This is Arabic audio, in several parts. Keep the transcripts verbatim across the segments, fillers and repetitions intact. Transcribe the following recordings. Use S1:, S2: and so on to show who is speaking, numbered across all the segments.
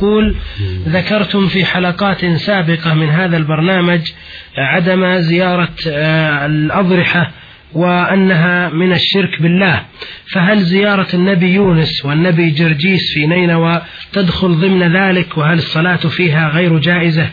S1: يقول: ذكرتم في حلقات سابقة من هذا البرنامج عدم زيارة الأضرحة وأنها من الشرك بالله، فهل زيارة النبي يونس والنبي جرجيس في نينوى تدخل ضمن ذلك؟ وهل الصلاة فيها غير جائزة؟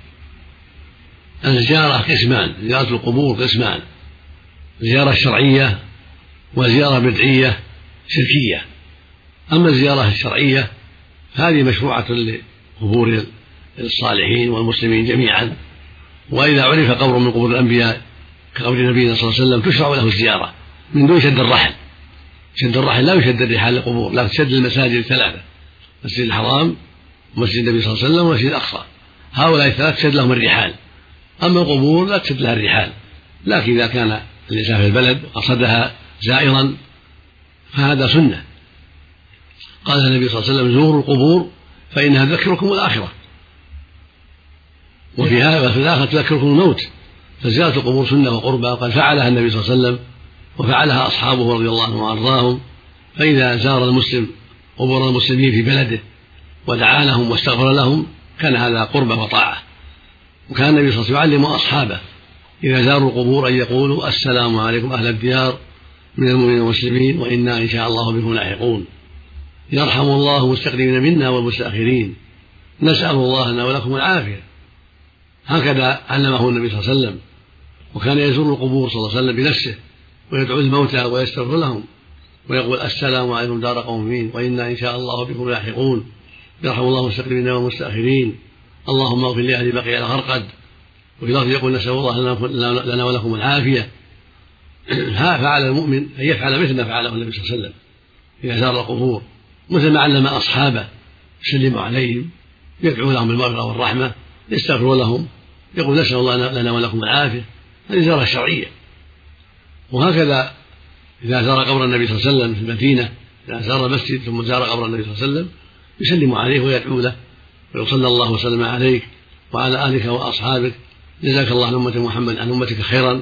S2: الزيارة قسمان، زيارة القبور قسمان: زيارة شرعية وزيارة بدعية شركية. أما الزيارة الشرعية هذه مشروعة لقبور الصالحين والمسلمين جميعا، وإذا عرف قبر من قبور الأنبياء كقبر نبينا صلى الله عليه وسلم تشرع له الزيارة من دون شد الرحل. شد الرحل لا يشد الرحال للقبور، لكن تشد المساجد الثلاثة: مسجد الحرام ومسجد النبي صلى الله عليه وسلم ومسجد الأقصى، هؤلاء الثلاثة تشد لهم الرحال. أما القبور لا تشد لها الرحال، لكن إذا كان الإنسان في البلد وقصدها زائرا فهذا سنة. قال النبي صلى الله عليه وسلم: زوروا القبور فإنها تذكركم الآخرة، وفي هذا في الآخرة تذكركم الموت. فزيارة القبور سنة وقربى، وقد فعلها النبي صلى الله عليه وسلم وفعلها أصحابه رضي الله عنهم وأرضاهم. فإذا زار المسلم قبور المسلمين في بلده ودعا لهم واستغفر لهم كان هذا قربة وطاعة. وكان النبي صلى الله عليه وسلم يعلم أصحابه إذا زاروا القبور أن يقولوا: السلام عليكم أهل الديار من المؤمنين والمسلمين وإنا إن شاء الله بكم لاحقون، يرحم الله المستقدمين منا والمستأخرين، نسأل الله لنا ولكم العافية. هكذا علمه النبي صلى الله عليه وسلم. وكان يزور القبور صلى الله عليه وسلم بنفسه ويدعو الموتى ويستغفر لهم ويقول: السلام عليكم دار قوم مؤمنين وإنا إن شاء الله بكم لاحقون، يرحم الله المستقدمين والمستأخرين، اللهم اغفر لأهل بقيع الغرقد. وفي لفظ يقول: نسأل الله لنا ولكم العافية. فعل المؤمن أن يفعل مثل ما فعله النبي صلى الله عليه وسلم إذا زار القبور، مثل ما علم أصحابه: يسلم عليهم، يدعو لهم بالمغفرة والرحمة، يستغفر لهم، يقول: نسأل الله لنا ولكم العافية. هذه زيارة شرعية. وهكذا إذا زار قبر النبي صلى الله عليه وسلم في المدينة، إذا زار المسجد ثم زار قبر النبي صلى الله عليه وسلم يسلم عليه ويدعو له ويقول: صلى الله وسلم عليك وعلى آلك وأصحابك، جزاك الله عن أمة محمد عن أمتك خيرا.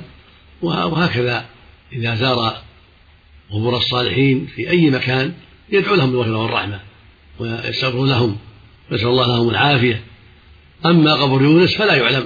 S2: وهكذا إذا زار قبور الصالحين في أي مكان يدعو لهم بالمغفرة والرحمة ويستغفر لهم ويسأل الله لهم العافية. أما قبر يونس فلا يعلم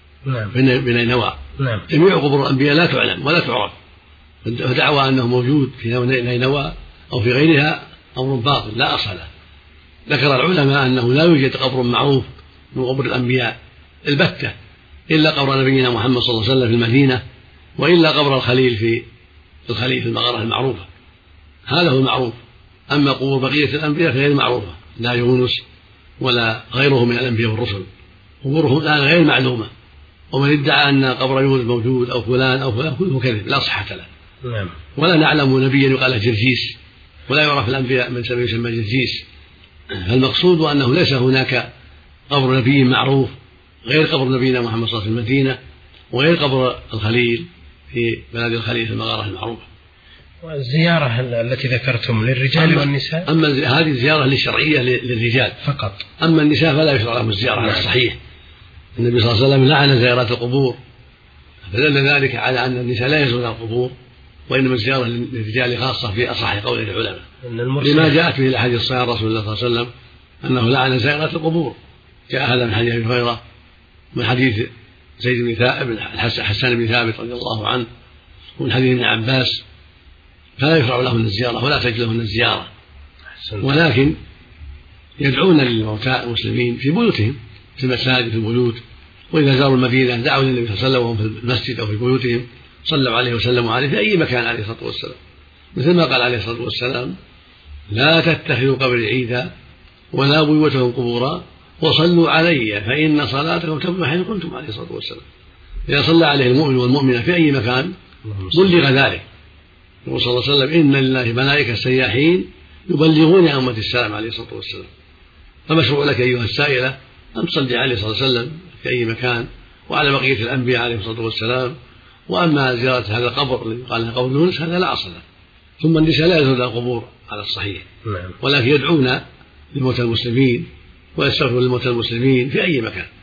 S2: بنينوى، جميع قبور الأنبياء لا تعلم ولا تعرف، فدعوى أنه موجود في نينوى أو في غيرها أمر باطل لا أصل له. ذكر العلماء أنه لا يوجد قبر معروف من قبور الأنبياء البتة إلا قبر نبينا محمد صلى الله عليه وسلم في المدينة، وإلا قبر الخليل في الخليل في المغارة المعروفة، هذا هو المعروف. أما قبور بقية الأنبياء فغير معروفة، لا يونس ولا غيره من الأنبياء والرسل قبورهم الآن غير معلومة. ومن ادعى أن قبر يونس موجود أو فلان أو فلان كله كذب لا صحة له. ولا نعلم نبيا يقال جرجيس، ولا يعرف الأنبياء من سمى يسمى جرجيس. فالمقصود أنه ليس هناك قبر نبي معروف غير قبر نبينا محمد صلى الله عليه وسلم في المدينة، وغير قبر الخليل في بلد الخليل في المغارة المعروفة.
S1: والزيارة التي ذكرتم للرجال أما والنساء؟
S2: أما هذه الزيارة للشرعية للرجال فقط، أما النساء فلا يشرع لهم الزيارة على الصحيح. النبي صلى الله عليه وسلم لعن زيارات القبور، فدل ذلك على أن النساء لا يزورن القبور، وإنما الزيارة للرجال خاصة في أصح قول العلماء، لما جاءت به الأحاديث الصحيحة رسول الله صلى الله عليه وسلم أنه لعن زيارات القبور. جاء هذا من حديث أبي هريرة، من حديث زيد بن ثابت حسان بن ثابت رضي الله عنه، ومن حديث ابن عباس. فلا يشرع لهن الزيارة ولا تجوز لهن الزيارة، ولكن يدعون للموتى المسلمين في بيوتهم في المساجد في البيوت. وإذا زاروا المدينة دعوا للنبي صلى الله عليه وسلم وهم في المسجد أو في بيوتهم، صلوا عليه وسلموا عليه في أي مكان عليه الصلاة والسلام، مثل ما قال عليه الصلاة والسلام: لا تتخذوا قبري عيدا ولا بيوتهم قبورا وصلوا علي فإن صلاتكم تبلغ حيث كنتم عليه الصلاة والسلام. إذا صلى عليه المؤمن والمؤمنة في أي مكان بلغ ذلك. يقول صلى الله عليه وسلم: إن لله ملائكة سياحين يبلغون يا أمة السلام عليه الصلاة والسلام. فمشروع لك أيها السائلة أن تصلي عليه صلى الله عليه وسلم في أي مكان وعلى بقية الأنبياء عليه الصلاة والسلام. وأما زيارة هذا القبر الذي قال قبر يونس هذا لا أصل له. ثم النساء لا يزورن القبور على الصحيح، ولكن يدعون لموتى المسلمين ويستغفرون لموتى المسلمين في أي مكان.